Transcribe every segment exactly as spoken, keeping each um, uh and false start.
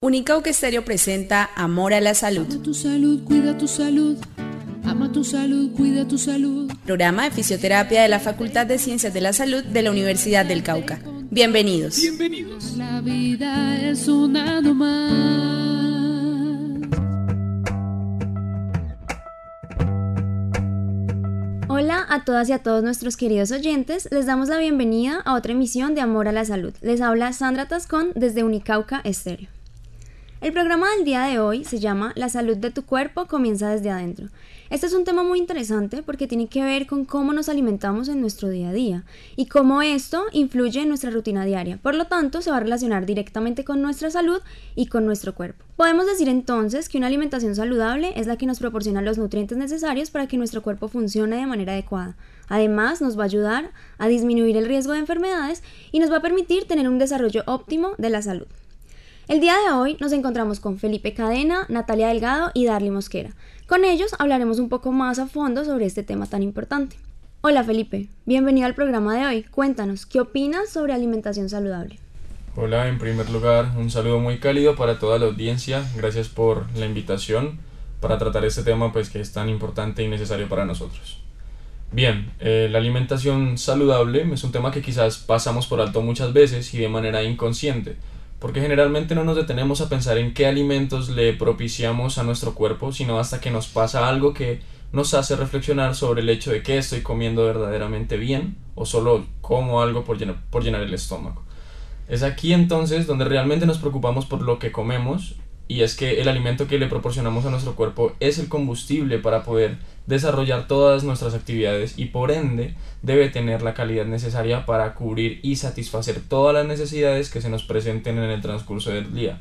Unicauca Estéreo presenta Amor a la Salud. Ama tu salud, cuida tu salud. Ama tu salud, cuida tu salud. Programa de fisioterapia de la Facultad de Ciencias de la Salud de la Universidad del Cauca. Bienvenidos. Bienvenidos. La vida es una nomás. Hola a todas y a todos nuestros queridos oyentes, les damos la bienvenida a otra emisión de Amor a la Salud. Les habla Sandra Tascón desde Unicauca Estéreo. El programa del día de hoy se llama La salud de tu cuerpo comienza desde adentro. Este es un tema muy interesante porque tiene que ver con cómo nos alimentamos en nuestro día a día y cómo esto influye en nuestra rutina diaria. Por lo tanto, se va a relacionar directamente con nuestra salud y con nuestro cuerpo. Podemos decir entonces que una alimentación saludable es la que nos proporciona los nutrientes necesarios para que nuestro cuerpo funcione de manera adecuada. Además, nos va a ayudar a disminuir el riesgo de enfermedades y nos va a permitir tener un desarrollo óptimo de la salud. El día de hoy nos encontramos con Felipe Cadena, Natalia Delgado y Darly Mosquera. Con ellos hablaremos un poco más a fondo sobre este tema tan importante. Hola Felipe, bienvenido al programa de hoy. Cuéntanos, ¿qué opinas sobre alimentación saludable? Hola, en primer lugar, un saludo muy cálido para toda la audiencia. Gracias por la invitación para tratar este tema pues, que es tan importante y necesario para nosotros. Bien, eh, la alimentación saludable es un tema que quizás pasamos por alto muchas veces y de manera inconsciente, porque generalmente no nos detenemos a pensar en qué alimentos le propiciamos a nuestro cuerpo, sino hasta que nos pasa algo que nos hace reflexionar sobre el hecho de que estoy comiendo verdaderamente bien o solo como algo por llenar, por llenar el estómago. Es aquí entonces donde realmente nos preocupamos por lo que comemos, y es que el alimento que le proporcionamos a nuestro cuerpo es el combustible para poder desarrollar todas nuestras actividades y por ende debe tener la calidad necesaria para cubrir y satisfacer todas las necesidades que se nos presenten en el transcurso del día.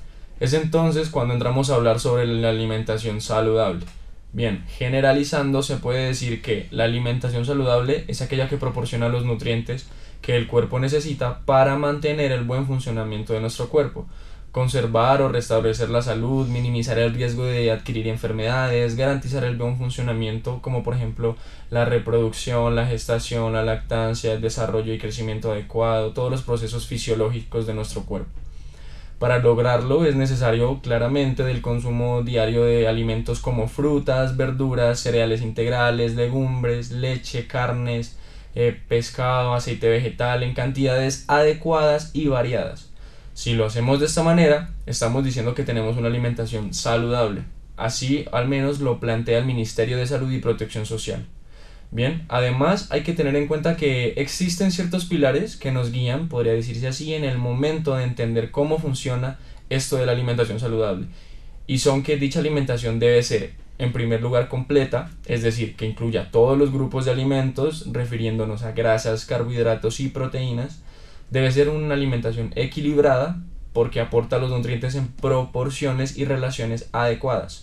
Es entonces cuando entramos a hablar sobre la alimentación saludable. Bien, generalizando se puede decir que la alimentación saludable es aquella que proporciona los nutrientes que el cuerpo necesita para mantener el buen funcionamiento de nuestro cuerpo, conservar o restablecer la salud, minimizar el riesgo de adquirir enfermedades, garantizar el buen funcionamiento como por ejemplo la reproducción, la gestación, la lactancia, el desarrollo y crecimiento adecuado, todos los procesos fisiológicos de nuestro cuerpo. Para lograrlo es necesario claramente del consumo diario de alimentos como frutas, verduras, cereales integrales, legumbres, leche, carnes, eh, pescado, aceite vegetal en cantidades adecuadas y variadas. Si lo hacemos de esta manera, estamos diciendo que tenemos una alimentación saludable. Así al menos lo plantea el Ministerio de Salud y Protección Social. Bien, además hay que tener en cuenta que existen ciertos pilares que nos guían, podría decirse así, en el momento de entender cómo funciona esto de la alimentación saludable. Y son que dicha alimentación debe ser, en primer lugar, completa, es decir, que incluya todos los grupos de alimentos, refiriéndonos a grasas, carbohidratos y proteínas. Debe ser una alimentación equilibrada porque aporta los nutrientes en proporciones y relaciones adecuadas.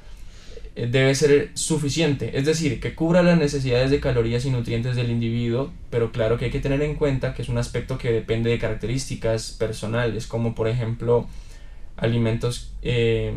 Debe ser suficiente, es decir, que cubra las necesidades de calorías y nutrientes del individuo, pero claro que hay que tener en cuenta que es un aspecto que depende de características personales, como por ejemplo alimentos eh,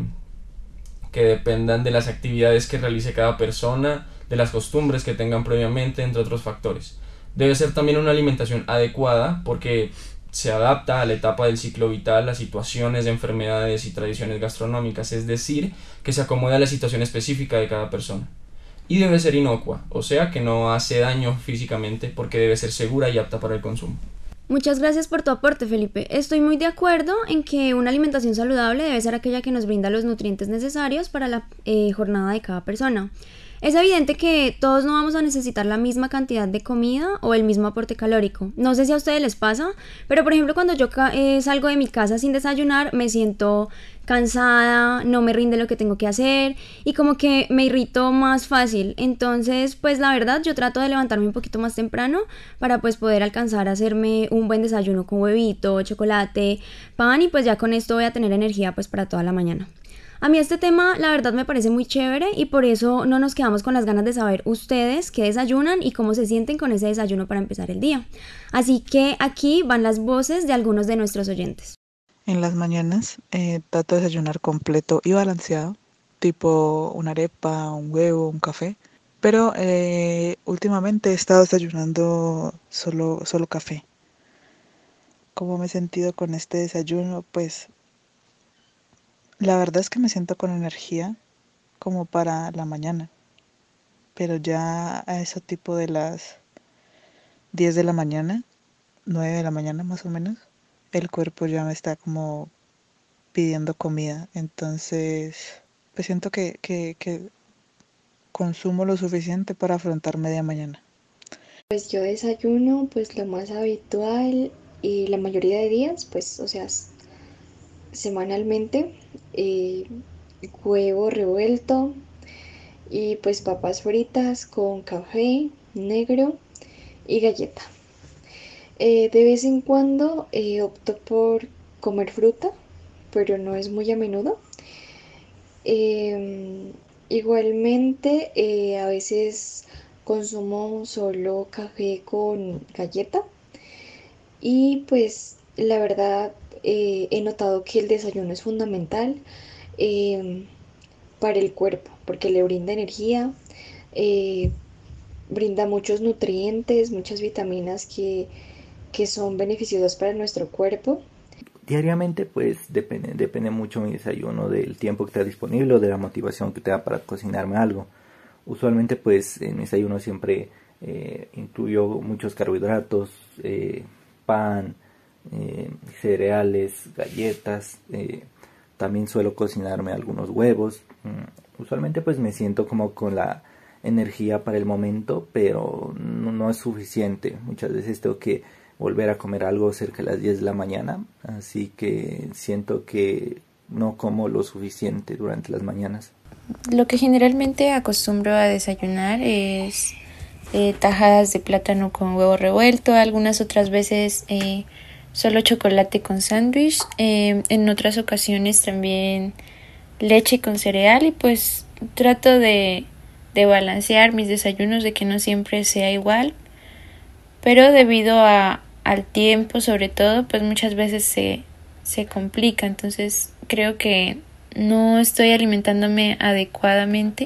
que dependan de las actividades que realice cada persona, de las costumbres que tengan previamente, entre otros factores. Debe ser también una alimentación adecuada porque se adapta a la etapa del ciclo vital, a situaciones de enfermedades y tradiciones gastronómicas, es decir, que se acomode a la situación específica de cada persona. Y debe ser inocua, o sea que no hace daño físicamente porque debe ser segura y apta para el consumo. Muchas gracias por tu aporte, Felipe. Estoy muy de acuerdo en que una alimentación saludable debe ser aquella que nos brinda los nutrientes necesarios para la eh, jornada de cada persona. Es evidente que todos no vamos a necesitar la misma cantidad de comida o el mismo aporte calórico. No sé si a ustedes les pasa, pero por ejemplo cuando yo eh, salgo de mi casa sin desayunar me siento cansada, no me rinde lo que tengo que hacer y como que me irrito más fácil. Entonces pues la verdad yo trato de levantarme un poquito más temprano para pues poder alcanzar a hacerme un buen desayuno con huevito, chocolate, pan y pues ya con esto voy a tener energía pues para toda la mañana. A mí este tema la verdad me parece muy chévere y por eso no nos quedamos con las ganas de saber ustedes qué desayunan y cómo se sienten con ese desayuno para empezar el día. Así que aquí van las voces de algunos de nuestros oyentes. En las mañanas eh, trato de desayunar completo y balanceado, tipo una arepa, un huevo, un café. Pero eh, últimamente he estado desayunando solo, solo café. ¿Cómo me he sentido con este desayuno? Pues La verdad es que me siento con energía como para la mañana, pero ya a ese tipo de las diez de la mañana, nueve de la mañana más o menos, el cuerpo ya me está como pidiendo comida. Entonces, pues siento que, que, que consumo lo suficiente para afrontar media mañana. Pues yo desayuno pues lo más habitual y la mayoría de días, pues o sea, s- semanalmente, eh, huevo revuelto y pues papas fritas con café negro y galleta. Eh, de vez en cuando eh, opto por comer fruta, pero no es muy a menudo. Em, Igualmente, eh, a veces consumo solo café con galleta y pues la verdad eh, he notado que el desayuno es fundamental em, para el cuerpo porque le brinda energía, eh, brinda muchos nutrientes, muchas vitaminas que, que son beneficiosas para nuestro cuerpo. Diariamente pues depende, depende mucho mi desayuno del tiempo que te da disponible o de la motivación que te da para cocinarme algo. Usualmente pues en mi desayuno siempre eh, incluyo muchos carbohidratos, eh, pan, eh, cereales, galletas, eh, también suelo cocinarme algunos huevos. Mm, usualmente pues me siento como con la energía para el momento, pero no, no es suficiente. Muchas veces tengo que volver a comer algo cerca de las diez de la mañana, así que siento que no como lo suficiente durante las mañanas. Lo que generalmente acostumbro a desayunar es eh, tajadas de plátano con huevo revuelto, algunas otras veces eh, solo chocolate con sándwich, eh, en otras ocasiones también leche con cereal y pues trato de, de balancear mis desayunos, de que no siempre sea igual, pero debido a, al tiempo sobre todo, pues muchas veces se, se complica, entonces creo que no estoy alimentándome adecuadamente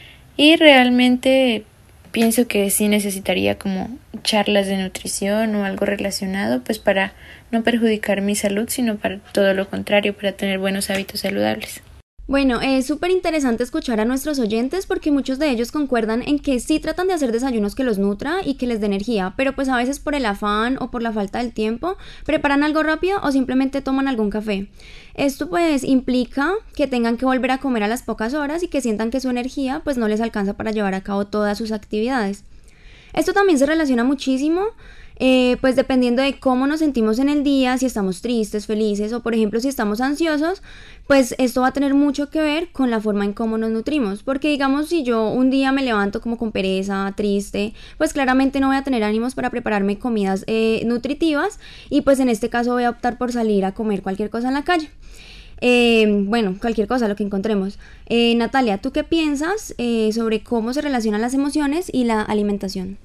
y realmente pienso que sí necesitaría como charlas de nutrición o algo relacionado, pues para no perjudicar mi salud, sino para todo lo contrario, para tener buenos hábitos saludables. Bueno, es súper interesante escuchar a nuestros oyentes porque muchos de ellos concuerdan en que sí tratan de hacer desayunos que los nutra y que les dé energía, pero pues a veces por el afán o por la falta del tiempo preparan algo rápido o simplemente toman algún café. Esto pues implica que tengan que volver a comer a las pocas horas y que sientan que su energía pues no les alcanza para llevar a cabo todas sus actividades. Esto también se relaciona muchísimo Eh, pues dependiendo de cómo nos sentimos en el día, si estamos tristes, felices o por ejemplo si estamos ansiosos, pues esto va a tener mucho que ver con la forma en cómo nos nutrimos, porque digamos si yo un día me levanto como con pereza, triste, pues claramente no voy a tener ánimos para prepararme comidas eh, nutritivas y pues en este caso voy a optar por salir a comer cualquier cosa en la calle. Eh, bueno, cualquier cosa, lo que encontremos. Eh, Natalia, ¿tú qué piensas eh, sobre cómo se relacionan las emociones y la alimentación?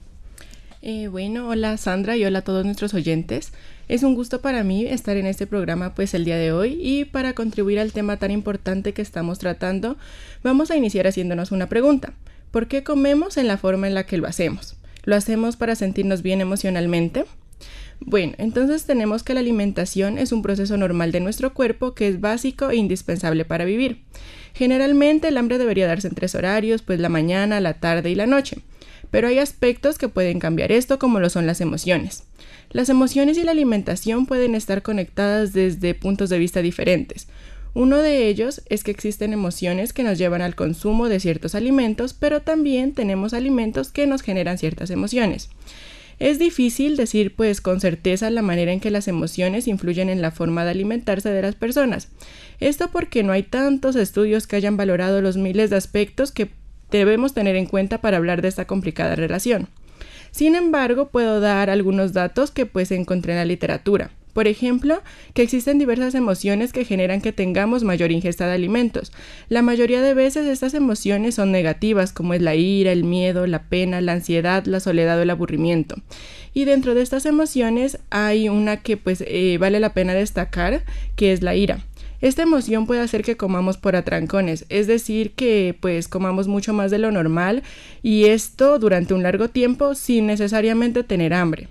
Eh, bueno, hola Sandra y hola a todos nuestros oyentes. Es un gusto para mí estar en este programa pues el día de hoy y para contribuir al tema tan importante que estamos tratando, vamos a iniciar haciéndonos una pregunta. ¿Por qué comemos en la forma en la que lo hacemos? ¿Lo hacemos para sentirnos bien emocionalmente? Bueno, entonces tenemos que la alimentación es un proceso normal de nuestro cuerpo que es básico e indispensable para vivir. Generalmente el hambre debería darse en tres horarios, pues la mañana, la tarde y la noche. Pero hay aspectos que pueden cambiar esto, como lo son las emociones. Las emociones y la alimentación pueden estar conectadas desde puntos de vista diferentes. Uno de ellos es que existen emociones que nos llevan al consumo de ciertos alimentos, pero también tenemos alimentos que nos generan ciertas emociones. Es difícil decir pues con certeza la manera en que las emociones influyen en la forma de alimentarse de las personas. Esto porque no hay tantos estudios que hayan valorado los miles de aspectos que debemos tener en cuenta para hablar de esta complicada relación. Sin embargo, puedo dar algunos datos que pues encontré en la literatura. Por ejemplo, que existen diversas emociones que generan que tengamos mayor ingesta de alimentos. La mayoría de veces estas emociones son negativas, como es la ira, el miedo, la pena, la ansiedad, la soledad o el aburrimiento. Y dentro de estas emociones hay una que pues eh, vale la pena destacar, que es la ira. Esta emoción puede hacer que comamos por atrancones, es decir, que pues comamos mucho más de lo normal y esto durante un largo tiempo sin necesariamente tener hambre.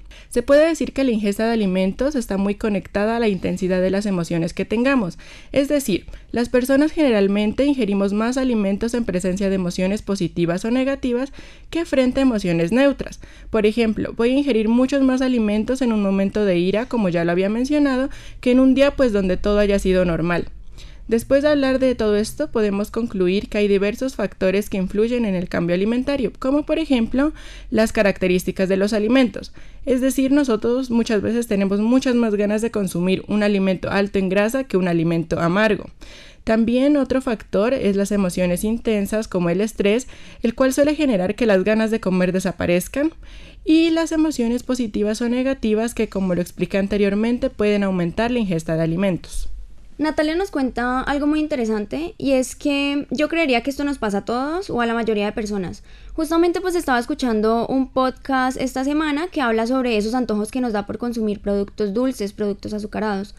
Se puede decir que la ingesta de alimentos está muy conectada a la intensidad de las emociones que tengamos. Es decir, las personas generalmente ingerimos más alimentos en presencia de emociones positivas o negativas que frente a emociones neutras. Por ejemplo, voy a ingerir muchos más alimentos en un momento de ira, como ya lo había mencionado, que en un día pues donde todo haya sido normal. Después de hablar de todo esto, podemos concluir que hay diversos factores que influyen en el cambio alimentario, como por ejemplo las características de los alimentos. Es decir, nosotros muchas veces tenemos muchas más ganas de consumir un alimento alto en grasa que un alimento amargo. También otro factor es las emociones intensas como el estrés, el cual suele generar que las ganas de comer desaparezcan, y las emociones positivas o negativas que, como lo expliqué anteriormente, pueden aumentar la ingesta de alimentos. Natalia nos cuenta algo muy interesante y es que yo creería que esto nos pasa a todos o a la mayoría de personas. Justamente pues estaba escuchando un podcast esta semana que habla sobre esos antojos que nos da por consumir productos dulces, productos azucarados.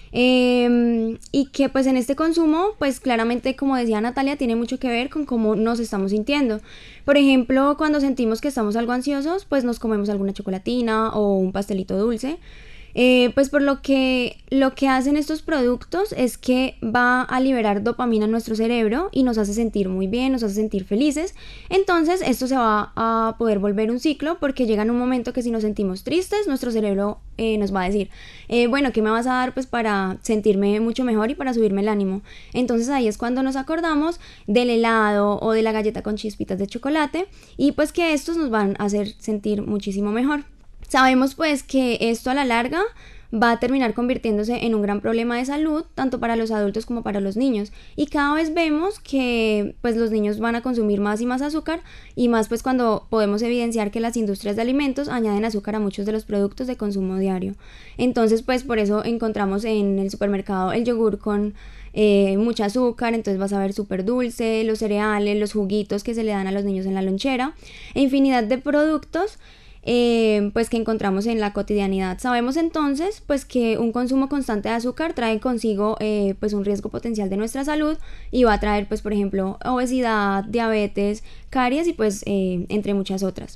Eh, y que pues en este consumo pues claramente, como decía Natalia, tiene mucho que ver con cómo nos estamos sintiendo. Por ejemplo, cuando sentimos que estamos algo ansiosos, pues nos comemos alguna chocolatina o un pastelito dulce. Eh, pues por lo que lo que hacen estos productos es que va a liberar dopamina en nuestro cerebro y nos hace sentir muy bien, nos hace sentir felices. Entonces esto se va a poder volver un ciclo, porque llega en un momento que si nos sentimos tristes, nuestro cerebro eh, nos va a decir eh, bueno, ¿qué me vas a dar pues para sentirme mucho mejor y para subirme el ánimo? Entonces ahí es cuando nos acordamos del helado o de la galleta con chispitas de chocolate, y pues que estos nos van a hacer sentir muchísimo mejor. Sabemos pues que esto a la larga va a terminar convirtiéndose en un gran problema de salud, tanto para los adultos como para los niños, y cada vez vemos que pues los niños van a consumir más y más azúcar, y más pues cuando podemos evidenciar que las industrias de alimentos añaden azúcar a muchos de los productos de consumo diario. Entonces pues por eso encontramos en el supermercado el yogur con eh, mucha azúcar, entonces vas a ver súper dulce, los cereales, los juguitos que se le dan a los niños en la lonchera, e infinidad de productos Eh, pues que encontramos en la cotidianidad. Sabemos entonces pues que un consumo constante de azúcar trae consigo eh, pues un riesgo potencial de nuestra salud, y va a traer pues por ejemplo obesidad, diabetes, caries y pues eh, entre muchas otras.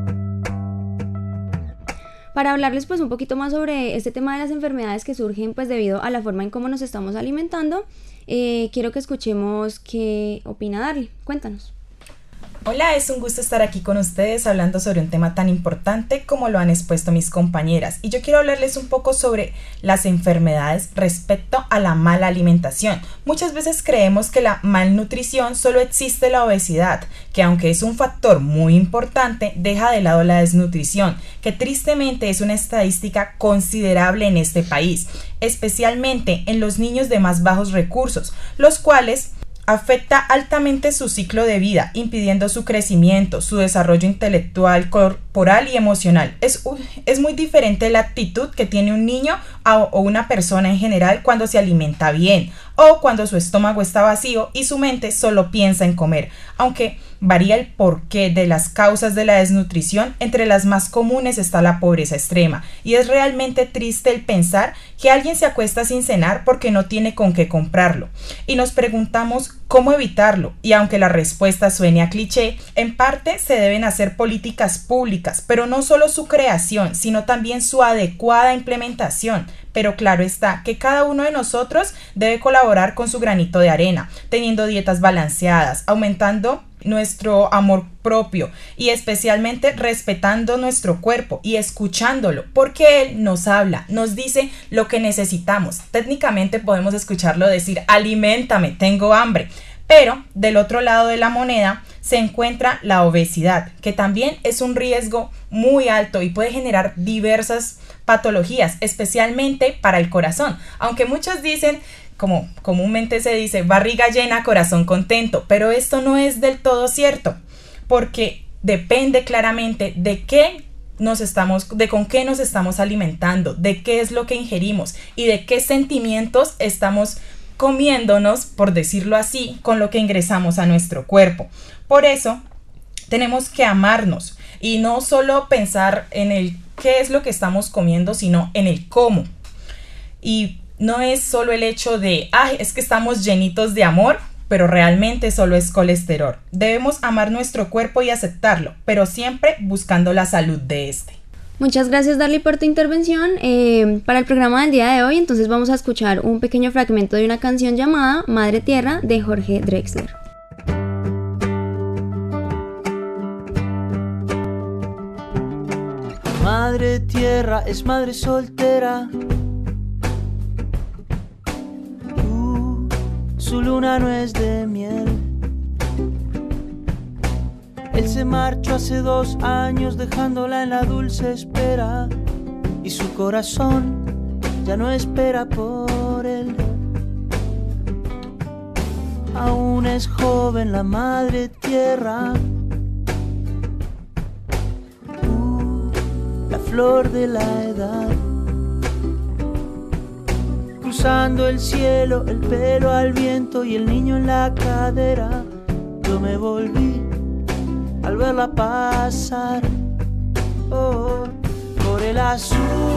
Para hablarles pues un poquito más sobre este tema de las enfermedades que surgen pues debido a la forma en cómo nos estamos alimentando, eh, quiero que escuchemos qué opina Darly. Cuéntanos. Hola, es un gusto estar aquí con ustedes hablando sobre un tema tan importante como lo han expuesto mis compañeras, y yo quiero hablarles un poco sobre las enfermedades respecto a la mala alimentación. Muchas veces creemos que la malnutrición solo existe la obesidad, que aunque es un factor muy importante, deja de lado la desnutrición, que tristemente es una estadística considerable en este país, especialmente en los niños de más bajos recursos, los cuales afecta altamente su ciclo de vida, impidiendo su crecimiento, su desarrollo intelectual, corporal y emocional. Es, es muy diferente la actitud que tiene un niño a, o una persona en general cuando se alimenta bien, o cuando su estómago está vacío y su mente solo piensa en comer, aunque varía el porqué de las causas de la desnutrición. Entre las más comunes está la pobreza extrema, y es realmente triste el pensar que alguien se acuesta sin cenar porque no tiene con qué comprarlo, y nos preguntamos cómo evitarlo, y aunque la respuesta suene a cliché, en parte se deben hacer políticas públicas, pero no solo su creación, sino también su adecuada implementación. Pero claro está que cada uno de nosotros debe colaborar con su granito de arena, teniendo dietas balanceadas, aumentando nuestro amor propio y especialmente respetando nuestro cuerpo y escuchándolo, porque él nos habla, nos dice lo que necesitamos. Técnicamente podemos escucharlo decir: aliméntame, tengo hambre. Pero del otro lado de la moneda se encuentra la obesidad, que también es un riesgo muy alto y puede generar diversas patologías, especialmente para el corazón. Aunque muchos dicen, como comúnmente se dice, barriga llena, corazón contento, pero esto no es del todo cierto, porque depende claramente de qué nos estamos, de con qué nos estamos alimentando, de qué es lo que ingerimos y de qué sentimientos estamos comiéndonos, por decirlo así, con lo que ingresamos a nuestro cuerpo. Por eso tenemos que amarnos y no solo pensar en el qué es lo que estamos comiendo, sino en el cómo. Y no es solo el hecho de, ay, es que estamos llenitos de amor, pero realmente solo es colesterol. Debemos amar nuestro cuerpo y aceptarlo, pero siempre buscando la salud de este. Muchas gracias, Darly, por tu intervención. Eh, para el programa del día de hoy, entonces vamos a escuchar un pequeño fragmento de una canción llamada Madre Tierra de Jorge Drexler. Madre Tierra es madre soltera. Uh, su luna no es de miel. Él se marchó hace dos años dejándola en la dulce espera, y su corazón ya no espera por él. Aún es joven la madre tierra, uh, la flor de la edad, cruzando el cielo, el pelo al viento y el niño en la cadera. Yo me volví al verla pasar, oh, por el azul,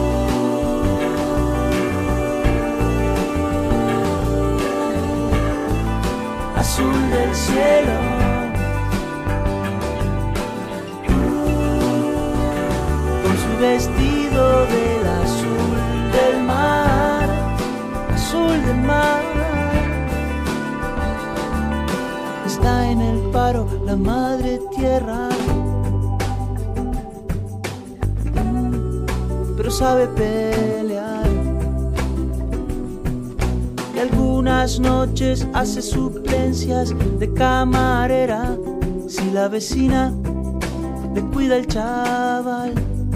azul del cielo, con su vestido del azul del mar, azul del mar. Está en el paro la madre tierra, pero sabe pelear, y algunas noches hace suplencias de camarera, si la vecina le cuida el chaval.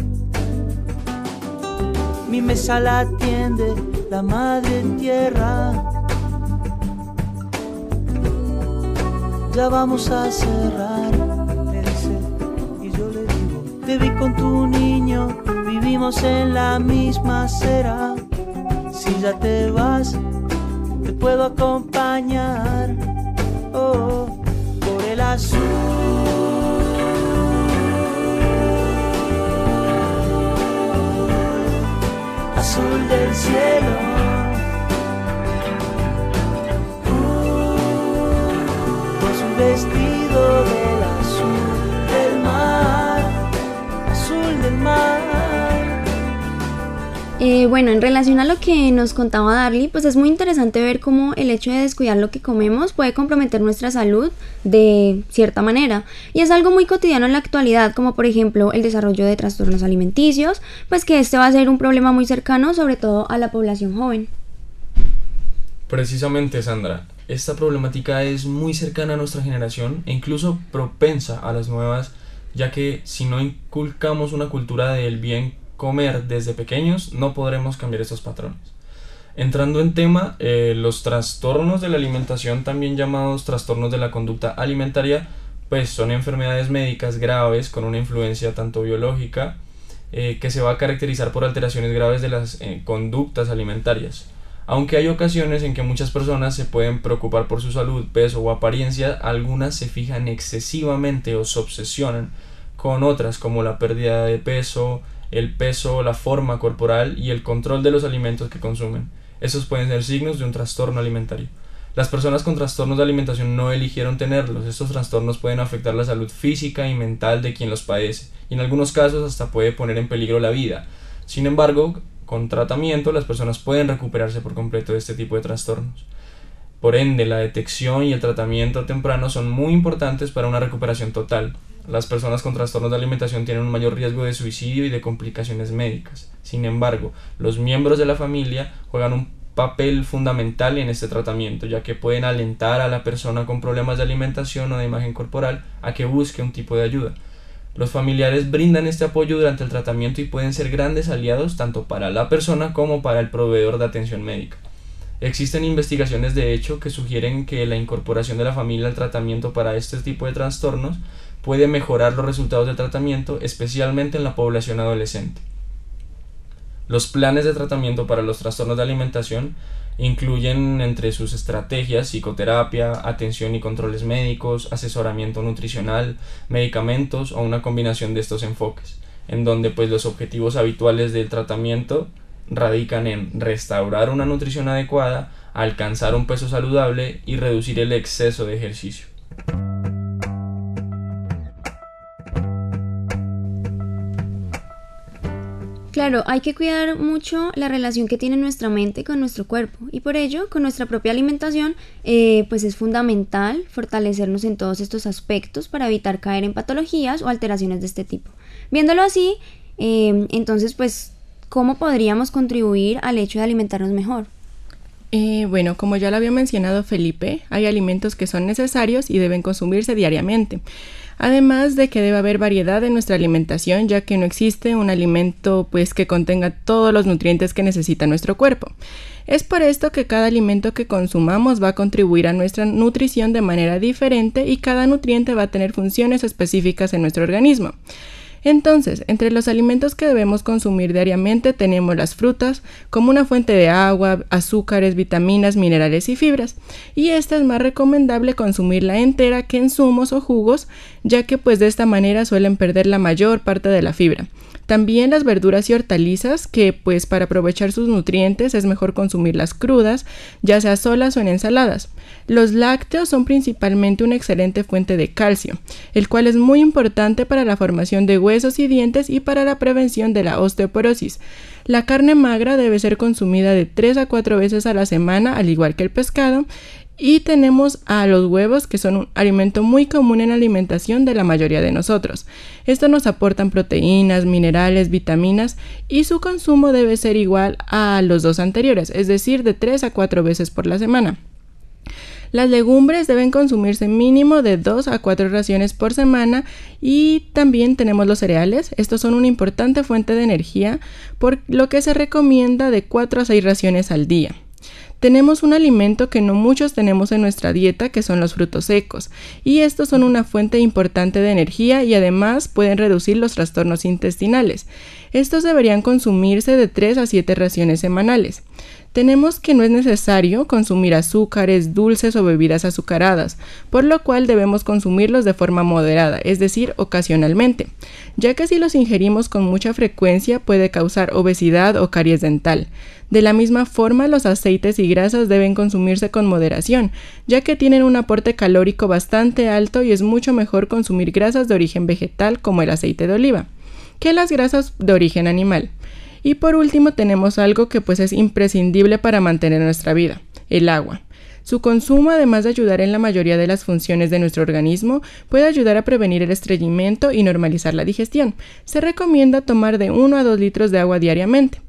Mi mesa la atiende la madre tierra. Ya vamos a cerrar, me dice, y yo le digo, te vi con tu niño, vivimos en la misma acera. Si ya te vas, te puedo acompañar, oh, por el azul, azul del cielo. Vestido del azul del mar, azul del mar. Eh, bueno, en relación a lo que nos contaba Darly, pues es muy interesante ver cómo el hecho de descuidar lo que comemos puede comprometer nuestra salud de cierta manera. Y es algo muy cotidiano en la actualidad, como por ejemplo el desarrollo de trastornos alimenticios, pues que este va a ser un problema muy cercano, sobre todo a la población joven. Precisamente, Sandra, esta problemática es muy cercana a nuestra generación e incluso propensa a las nuevas, ya que si no inculcamos una cultura del bien comer desde pequeños, no podremos cambiar estos patrones. Entrando en tema, eh, los trastornos de la alimentación, también llamados trastornos de la conducta alimentaria, pues son enfermedades médicas graves con una influencia tanto biológica, eh, que se va a caracterizar por alteraciones graves de las eh, conductas alimentarias. Aunque hay ocasiones en que muchas personas se pueden preocupar por su salud, peso o apariencia, algunas se fijan excesivamente o se obsesionan con otras como la pérdida de peso, el peso, la forma corporal y el control de los alimentos que consumen. Esos pueden ser signos de un trastorno alimentario. Las personas con trastornos de alimentación no eligieron tenerlos. Estos trastornos pueden afectar la salud física y mental de quien los padece, y en algunos casos hasta puede poner en peligro la vida. Sin embargo, con tratamiento, las personas pueden recuperarse por completo de este tipo de trastornos. Por ende, la detección y el tratamiento temprano son muy importantes para una recuperación total. Las personas con trastornos de alimentación tienen un mayor riesgo de suicidio y de complicaciones médicas. Sin embargo, los miembros de la familia juegan un papel fundamental en este tratamiento, ya que pueden alentar a la persona con problemas de alimentación o de imagen corporal a que busque un tipo de ayuda. Los familiares brindan este apoyo durante el tratamiento y pueden ser grandes aliados tanto para la persona como para el proveedor de atención médica. Existen investigaciones de hecho que sugieren que la incorporación de la familia al tratamiento para este tipo de trastornos puede mejorar los resultados del tratamiento, especialmente en la población adolescente. Los planes de tratamiento para los trastornos de alimentación incluyen entre sus estrategias psicoterapia, atención y controles médicos, asesoramiento nutricional, medicamentos o una combinación de estos enfoques, en donde pues los objetivos habituales del tratamiento radican en restaurar una nutrición adecuada, alcanzar un peso saludable y reducir el exceso de ejercicio. Claro, hay que cuidar mucho la relación que tiene nuestra mente con nuestro cuerpo y por ello, con nuestra propia alimentación, eh, pues es fundamental fortalecernos en todos estos aspectos para evitar caer en patologías o alteraciones de este tipo. Viéndolo así, eh, entonces, pues, ¿cómo podríamos contribuir al hecho de alimentarnos mejor? Eh, bueno, como ya lo había mencionado Felipe, hay alimentos que son necesarios y deben consumirse diariamente. Además de que debe haber variedad en nuestra alimentación, ya que no existe un alimento pues que contenga todos los nutrientes que necesita nuestro cuerpo. Es por esto que cada alimento que consumamos va a contribuir a nuestra nutrición de manera diferente y cada nutriente va a tener funciones específicas en nuestro organismo. Entonces, entre los alimentos que debemos consumir diariamente tenemos las frutas como una fuente de agua, azúcares, vitaminas, minerales y fibras. Y esta es más recomendable consumirla entera que en zumos o jugos, ya que pues de esta manera suelen perder la mayor parte de la fibra. También las verduras y hortalizas, que pues para aprovechar sus nutrientes es mejor consumirlas crudas, ya sea solas o en ensaladas. Los lácteos son principalmente una excelente fuente de calcio, el cual es muy importante para la formación de huesos y dientes y para la prevención de la osteoporosis. La carne magra debe ser consumida de tres a cuatro veces a la semana, al igual que el pescado. Y tenemos a los huevos, que son un alimento muy común en la alimentación de la mayoría de nosotros. Estos nos aportan proteínas, minerales, vitaminas y su consumo debe ser igual a los dos anteriores, es decir, de tres a cuatro veces por la semana. Las legumbres deben consumirse mínimo de dos a cuatro raciones por semana y también tenemos los cereales. Estos son una importante fuente de energía, por lo que se recomienda de cuatro a seis raciones al día. Tenemos un alimento que no muchos tenemos en nuestra dieta, que son los frutos secos, y estos son una fuente importante de energía y además pueden reducir los trastornos intestinales. Estos deberían consumirse de tres a siete raciones semanales. Tenemos que no es necesario consumir azúcares, dulces o bebidas azucaradas, por lo cual debemos consumirlos de forma moderada, es decir, ocasionalmente, ya que si los ingerimos con mucha frecuencia puede causar obesidad o caries dental. De la misma forma, los aceites y grasas deben consumirse con moderación, ya que tienen un aporte calórico bastante alto y es mucho mejor consumir grasas de origen vegetal como el aceite de oliva, que las grasas de origen animal. Y por último tenemos algo que pues es imprescindible para mantener nuestra vida, el agua. Su consumo, además de ayudar en la mayoría de las funciones de nuestro organismo, puede ayudar a prevenir el estreñimiento y normalizar la digestión. Se recomienda tomar de uno a dos litros de agua diariamente.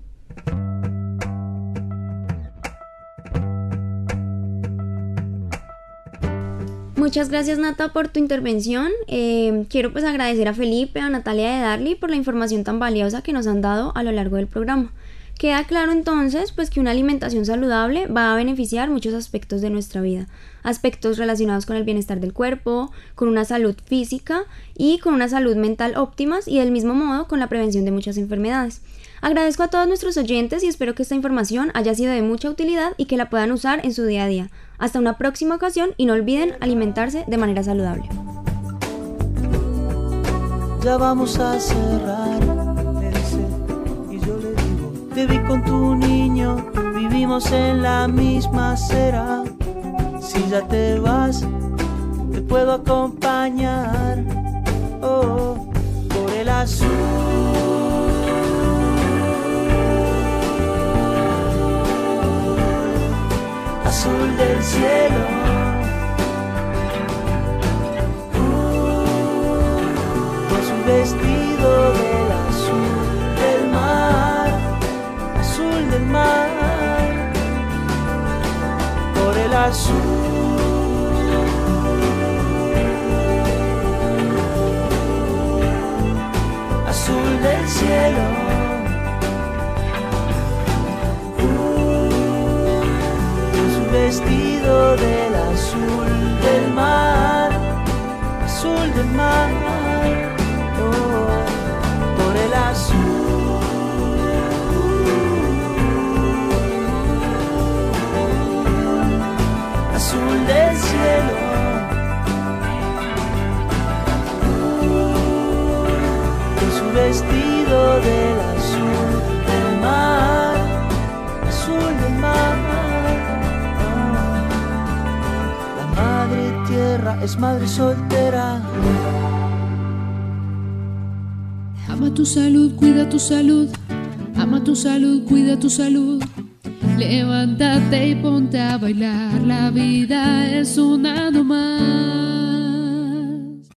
Muchas gracias, Nata, por tu intervención. Eh, quiero pues agradecer a Felipe, a Natalia de Darly por la información tan valiosa que nos han dado a lo largo del programa. Queda claro entonces pues que una alimentación saludable va a beneficiar muchos aspectos de nuestra vida, aspectos relacionados con el bienestar del cuerpo, con una salud física y con una salud mental óptimas y del mismo modo con la prevención de muchas enfermedades. Agradezco a todos nuestros oyentes y espero que esta información haya sido de mucha utilidad y que la puedan usar en su día a día. Hasta una próxima ocasión y no olviden alimentarse de manera saludable. Ya vamos a cerrar, me dice, y yo le digo, te vi con tu niño, vivimos en la misma acera. Si ya te vas, te puedo acompañar, oh, por el azul. Azul del cielo, uh, con su vestido del azul del mar, azul del mar, por el azul, azul del cielo. Vestido del azul del mar, azul del mar, oh, por el azul, azul del cielo, con su vestido del azul del mar, azul del mar. Tierra es madre soltera. Ama tu salud, cuida tu salud. Ama tu salud, cuida tu salud. Levántate y ponte a bailar. La vida es un año más.